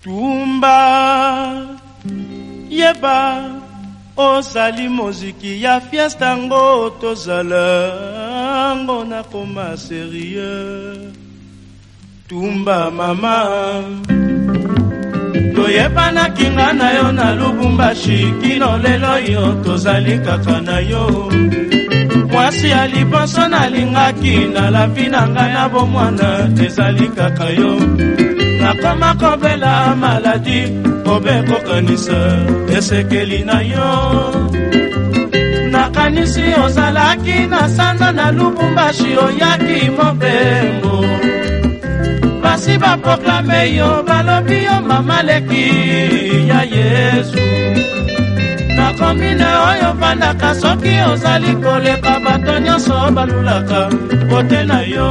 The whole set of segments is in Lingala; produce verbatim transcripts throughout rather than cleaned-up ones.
Tumba yeba ozali moziki ya fiesta ngo tozala ngo na koma sérieux. Tumba mama toyeba na kinga na yo na Lubumbashi kino lelo yo tozali kaka na yo. Mwasi aliponso nalingaki na lavi na nga na bomwana ezali kaka yo. Nakoma kobela maladi kobeko kanisa esekeli na yo. Nakanisi ozalaki na sanza na Lubumbashi oyaki mobembo. Basi ba proklame yo balobi yo mama leki ya Yesu. Nakomine oyo vandaka soki ozali koleka bato nyonso balulaka kote na yo.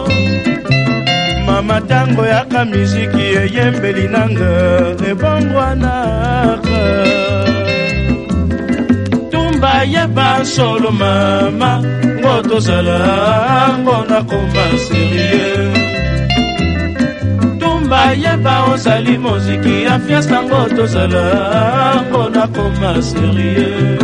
Mama tango yaka miziki eyembeli nanga ebongwanaka. Tumba yeba solo mama ngo tozala ngo nakoma sérieux. Tumba yeba ozali moziki ya fiesta ngo tozala ngo nakoma sérieux.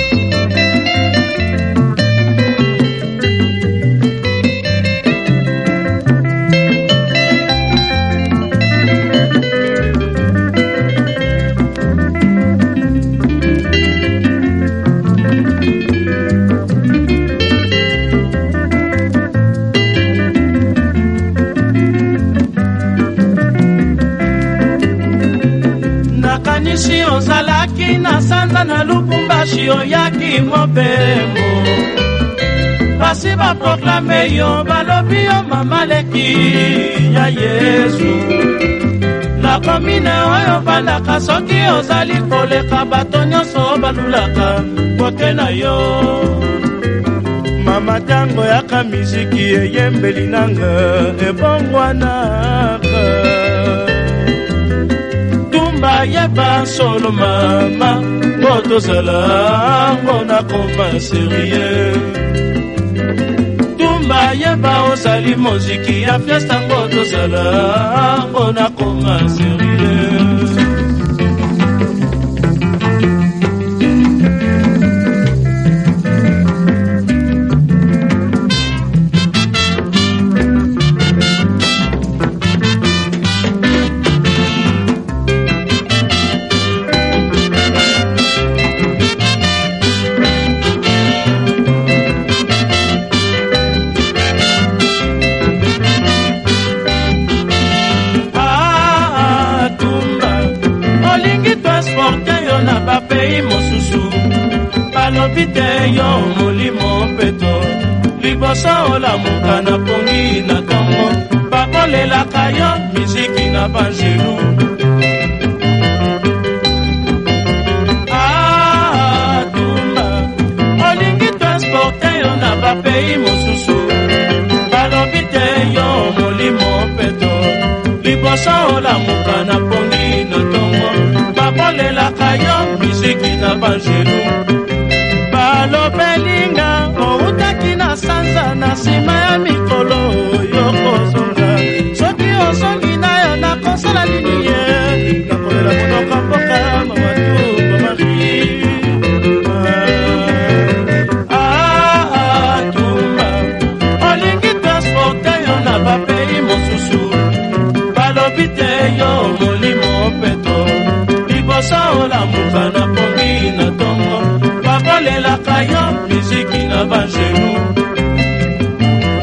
Nakanisi ozalaki na sanza na Lubumbashi oyaki mobembo. Basi ba proklame yo balobi yo mama leki ya Yesu. Nakomine oyo vandaka soki ozali koleka bato nyonso balulaka kote na yo. Mama tango yaka miziki eyembeli nanga ebongwanaka. Tumba yeba solo mama ngo tozala ngo nakoma sérieux. Tumba yeba ozali moziki ya fiesta ngo tozala ngo nakoma sérieux. Balobite yo molimo peto liboso olamuka na pongi na Kongo bakolelaka yo miziki na banjelu. Ah Tumba olingi transporte yo na bapei mosusu. Balobite yo molimo peto liboso olamuka na pongi na Kongo bakolelaka yo miziki na banjelu. Balobelinga outaki na sanza na sima ya mikolo yokozonga. Soki ozongi na yo nakosala nini ye nakolela monoko mboka mamatu mamari. Ah Tumba olingi transporte yo na bapei mosusu. Balobi te yo molimo peto liboso olamuka na pongi na Kongo bakolelaka yo miziki na banjelu.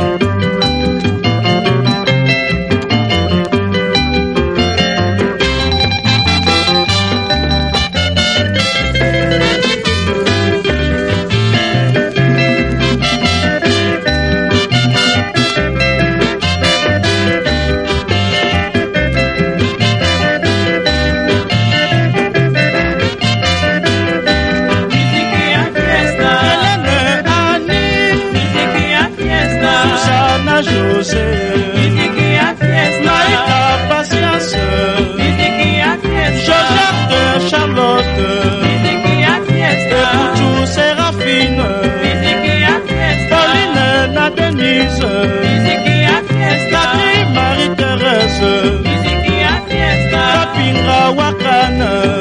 baninga wakana